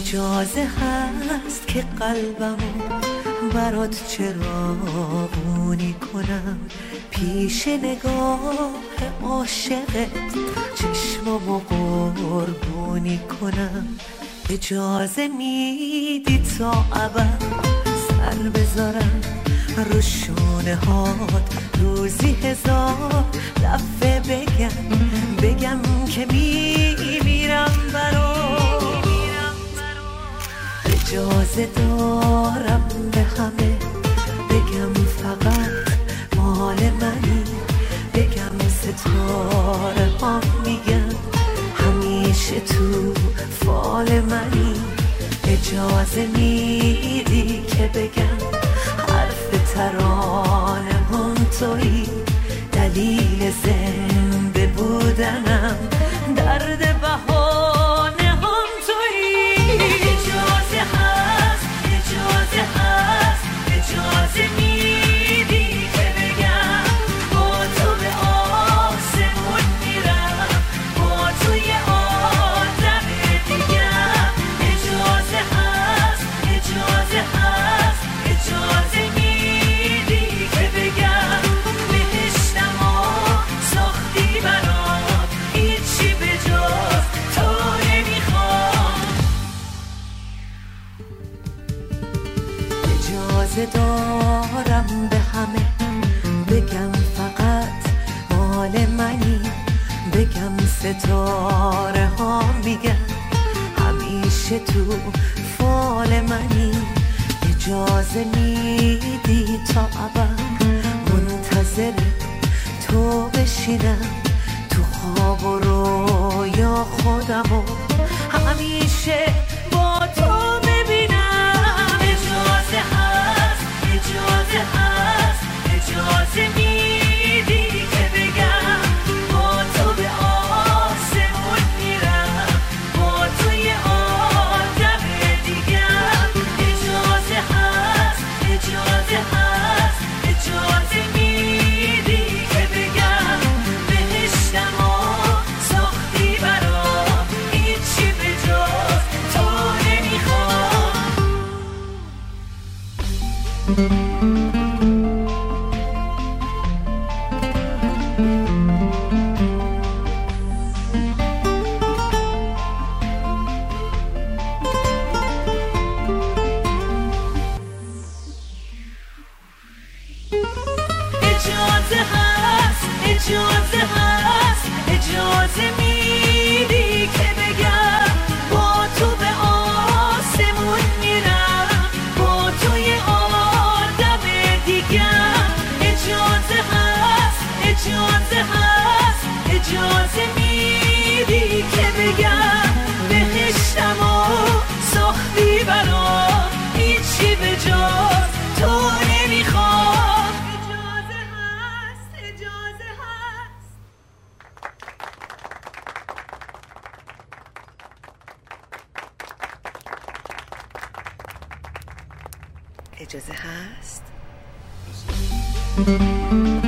اجازه هست که قلبمو برات چراغونی کنم، پیش نگاه عاشقت چشمامو قربونی کنم. اجازه میدی تا ابد سر بذارم رو شونه هات، روزی 1000 دفعه بگم که میمیرم برات. اجازه دارم به همه بگم فقط مال منی، بگم ستاره ها میگن همیشه تو فال منی. اجازه میدی که بگم حرف ترانه هم تویی، دلیل زنده بودنم درد بهانه هم تویی. اجازه هست، اجازه هست، اجازه میدی که بگم با تو به آسمون میرم، با تو یه آدم دیگم. اجازه هست، اجازه هست، اجازه میدی که بگم بهشتم و ساختی برام، هیچی به جز تو نمیخوام. اجازه دارم به همه بگم فقط مال منی، بگم ستاره ها میگن همیشه تو فال منی. اجازه میدی تا ابد منتظر تو بشینم، تو خواب و رویا خودمو همیشه با تو ببینم. اجازه هست، اجازه هست، اجازه میدی که بگم با تو به آسمون میرم، با تو یه آدم دیگم. اجازه هست، اجازه هست، اجازه میدی که بگم بهشتم و ساختی برام، هیچی به جز تو نمیخوام. اجازه هست، اجازه هست، اجازه میدی که بگم با تو به آسمون میرم، با تو یه آدم دیگم. اجازه هست، اجازه هست، اجازه میدی که بگم بهشتم و ساختی برام، هیچی به جز تو نمیخوام. اجازه هست، اجازه هست. اجازه هست.